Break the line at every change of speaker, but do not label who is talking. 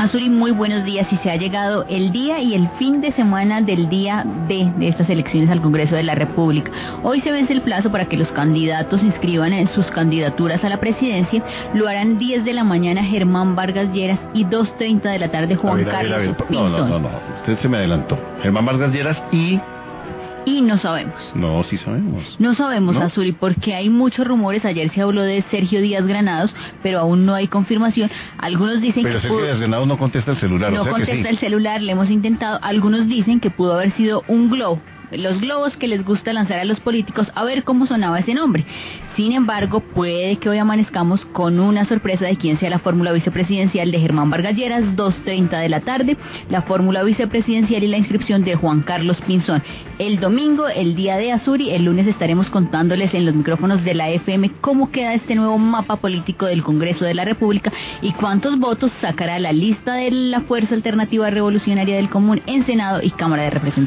Azuri, muy buenos días. Y se ha llegado el día y el fin de semana del día D de estas elecciones al Congreso de la República. Hoy se vence el plazo para que los candidatos inscriban en sus candidaturas a la presidencia. Lo harán 10 de la mañana Germán Vargas Lleras y 2:30 de la tarde Juan Carlos Pinzón.
No, usted se me adelantó. Germán Vargas Lleras
y no sabemos.
No, sí sabemos.
No sabemos, ¿no? Azuri, porque hay muchos rumores. Ayer se habló de Sergio Díaz Granados, pero aún no hay confirmación. Algunos dicen
pero Sergio Díaz Granados no contesta el celular.
No contesta el celular, le hemos intentado. Algunos dicen que pudo haber sido un globo. Los globos que les gusta lanzar a los políticos, a ver cómo sonaba ese nombre. Sin embargo, puede que hoy amanezcamos con una sorpresa de quién sea la fórmula vicepresidencial de Germán Vargas Lleras, 2:30 de la tarde, la fórmula vicepresidencial y la inscripción de Juan Carlos Pinzón. El domingo, el día de Azuri, el lunes estaremos contándoles en los micrófonos de la FM cómo queda este nuevo mapa político del Congreso de la República y cuántos votos sacará la lista de la Fuerza Alternativa Revolucionaria del Común en Senado y Cámara de Representantes.